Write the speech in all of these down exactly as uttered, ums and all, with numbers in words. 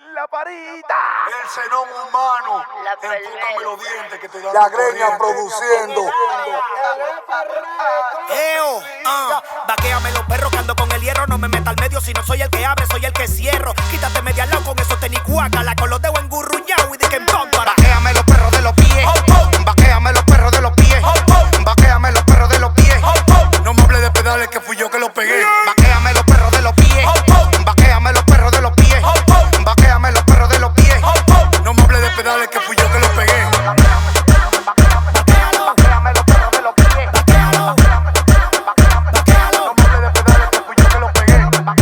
La parita. El cenón humano. La Enfócame los dientes que te dan La greña produciendo. Eo, uh, vaquéame los perros que ando con el hierro. No me meta al medio si no soy el que abre, soy el que cierro. Quítate media al lado con esos tenis guácala, con los dedos engurruñados y de que en para. Vaquéame los perros de los pies. Vaquéame los perros de los pies. Vaquéame los perros de los pies. No me hables de pedales que fui yo que los pegué. Vaquéame los perros de los pies. Vaquéame los perros de los pies. Vaquéame los perros de los pies. No me hables de pedales que fui yo que los pegué. Vaquéame los perros de los pies. No me hables de pedales que fui yo que los pegué.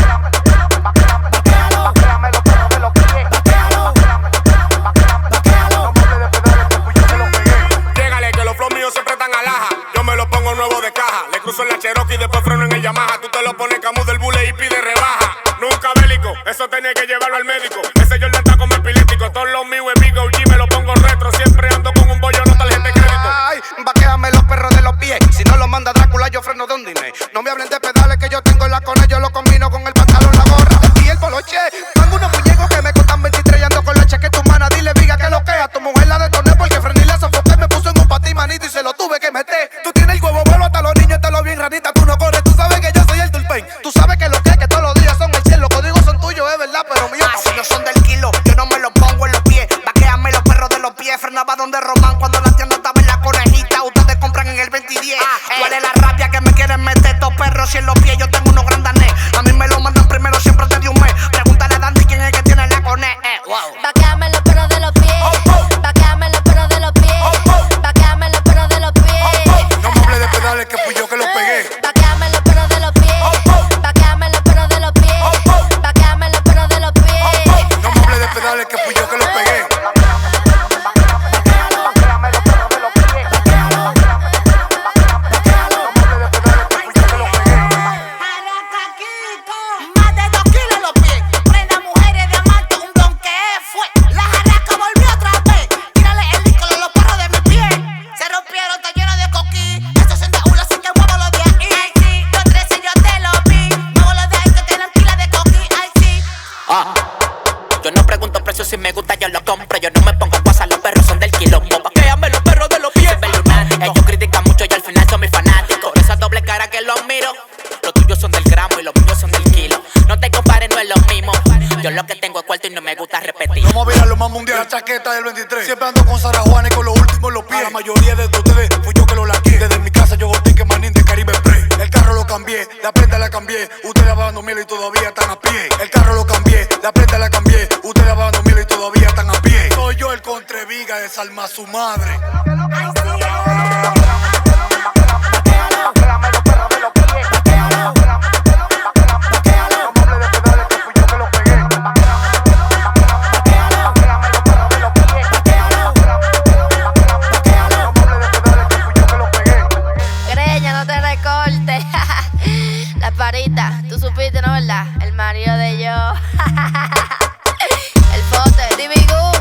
Vaquéame los perros de los pies. No me hables de pedales que fui yo que los pegué. Llégale que los flows míos siempre están alaja. Yo me los pongo nuevo de caja. Le cruzo en la Cherokee y después freno en el Yamaha. Tú te lo pones Camus del Bule y pide rebaja. Nunca bélico, eso tenía que llevarlo al médico. Ese Jordan está como epiléptico. Todos los míos es Big O G, me lo pongo retro. Siempre ando con un bollo, no tarjeta de crédito. Ay, vaquéame los perros de los pies. Si no lo manda Drácula, yo freno de un dime. No me hablen de pedales que yo tengo en la cone. Yo lo combino con el pantalón, la gorra y el poloche. Tengo unos muñecos que me costan veintitrés y ando con la chaqueta humana. Dile, viga, que lo que a tu mujer la detoné porque frené y la sofoqué. Me puso en un patí, manito, y se lo tuve que meter. Tú tienes el huevo vuelo hasta los niños, te lo bien ranita. Tú no corres, tú sabes que yo soy el Tulpen. Tú sabes que lo que es que todos los días son el cielo. Los códigos son tuyos, es verdad, pero míos Ah, si no son del kilo, yo no me los pongo en los pies. Vaquéame los perros de los pies. Frenaba donde Román cuando la tienda estaba en la conejita. Ustedes compran en el veinte y diez. ¿Cuál es la rabia que me quieren meter estos perros? Si en los pies yo tengo unos grandanés. A mí me lo mandan primero siempre antes de un mes. Pregúntale a Dandy quién es el que tiene la cone. Eh, wow. Vaquéame los perros de los pies. Vaquéame los perros de los pies. Vaquéame los perros de los pies. No me hables de pedales que fui yo que los pegué. Vaquéame los perros de los pies. Vaquéame los perros de los pies. Vaquéame los perros de los pies. No me hables de pedales que fui yo que los pegué. Vaquéame los perros de los pies. No me hables de pedales que fui yo que los pegué. Más de dos kilos los pies. Prenda mujeres de amante, un don que fue. La jarraca volvió otra vez. Tírale el disco a los perros de mi pie. Se rompieron, está lleno de coquí. Estos son de uno, así que muevo los de ahí. Ay, sí, los trece yo te lo vi. Muevo los de ahí que tienen pila de coquí. Ay, sí. Ah, yo no pregunto precios, si me gusta yo lo compro. Yo no me pongo guasa, los perros son del quilombo. Vaquéame los perros de los pies. Soy lunático. Ellos critican mucho y al final son mis fanáticos. Esa doble cara que los miro. Los tuyos son del gramo y los míos son del kilo. No te compares, no es lo mismo. Yo lo que tengo es cuarto y no me gusta repetir. Vamos a ver a lo más mundial. La chaqueta del veintitrés. Siempre ando con Sara Juana y con los últimos en los pies. A la mayoría de ustedes fui yo que lo laqué. Desde mi casa yo boté que manín de Caribe Express. El carro lo cambié, la prenda la cambié. Ustedes hablando miel y todavía están a pie. El carro lo cambié, la prenda la cambié. Ustedes hablando miel y todavía están a pie. Soy yo el contreviga de Salma su madre. Vaquéame los perros de los pies. No me hables de pedales que fui yo que los pegué. Vaquéame los perros de los pies. No me hables de pedales que fui yo que los pegué. Greña, no te recortes. La parita, tú supiste, ¿no, verdad? El marido de yo. El fote, D B Good.